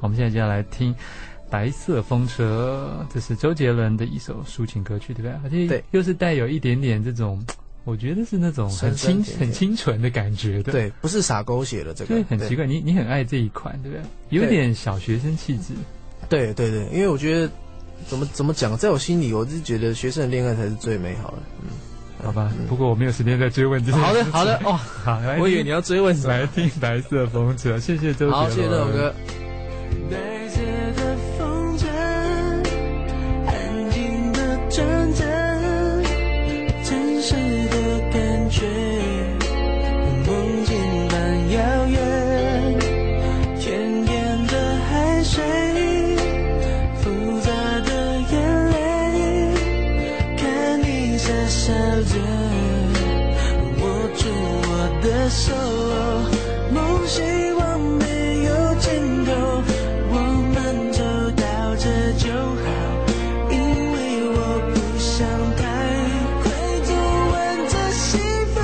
我们现在就要来听《白色风车》，这是周杰伦的一首抒情歌曲，对不对？而且又是带有一点点这种，我觉得是那种很清纯的感觉的。 对，不是洒狗血的这个。 对，很奇怪，你很爱这一款，对不对？有点小学生气质。 对对对，因为我觉得怎么讲，在我心里，我是觉得学生的恋爱才是最美好的。 好吧，不过我没有时间再追问这些。 好的，好的，哦，好，我以为你要追问什么。 来听《白色风车》，谢谢周杰伦。 好，谢谢这首歌。 白色的风筝，安静的转着，真实的感觉，梦境般遥远，甜甜的海水，复杂的眼泪，看你傻笑着，握住我的手，梦希望没有尽头，我们走到这就好，因为我不想太快就挽着幸福，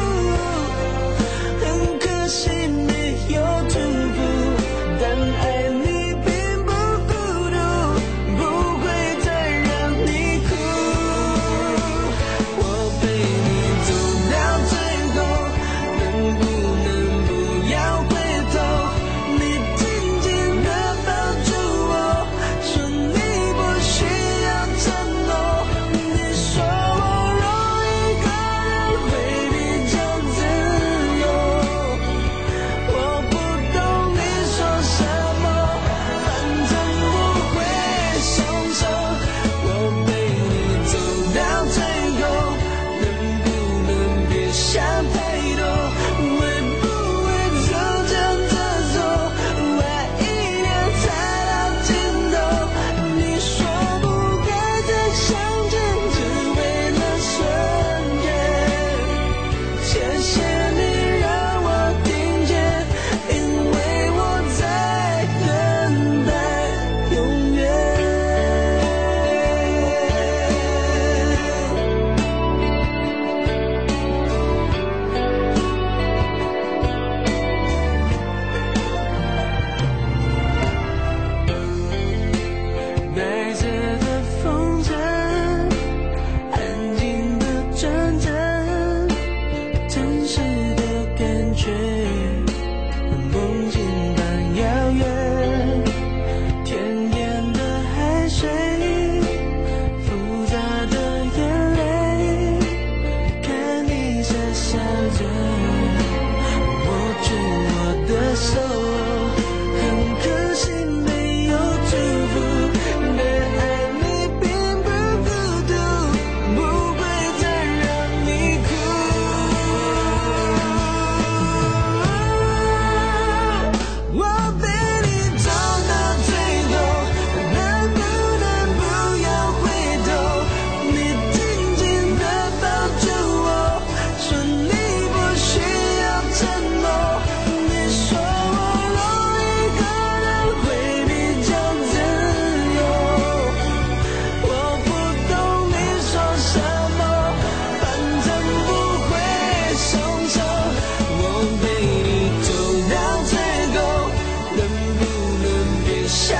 很可惜没有祝福，但爱你并不孤独，不会再让你哭，我陪你走到最后，能不能不要回头，你紧紧地抱住我，说你不需要承诺，你说我容易个人会比较自由，我不懂你说什么，反正不会松手，我陪你走到最后，能不能别想太多，会不会就这样子走，爱一点才到尽头，你说不该再相见，只为了瞬间，谢谢你让我听见，因为我在等待永远。白色的风筝，安静的转着，真实的感觉，梦境般遥远，甜甜的海水，复杂的眼泪，看你傻笑着，握住我的手，很可惜没有祝福，但爱你并不孤独，不会再让你哭，我陪你走到最后，能不能不要回头，你紧紧地抱住我，说你不需要承诺，你说我容易个人会比较自由，我不懂你说什么，反正不会松手，我陪你走到最后，能不能别想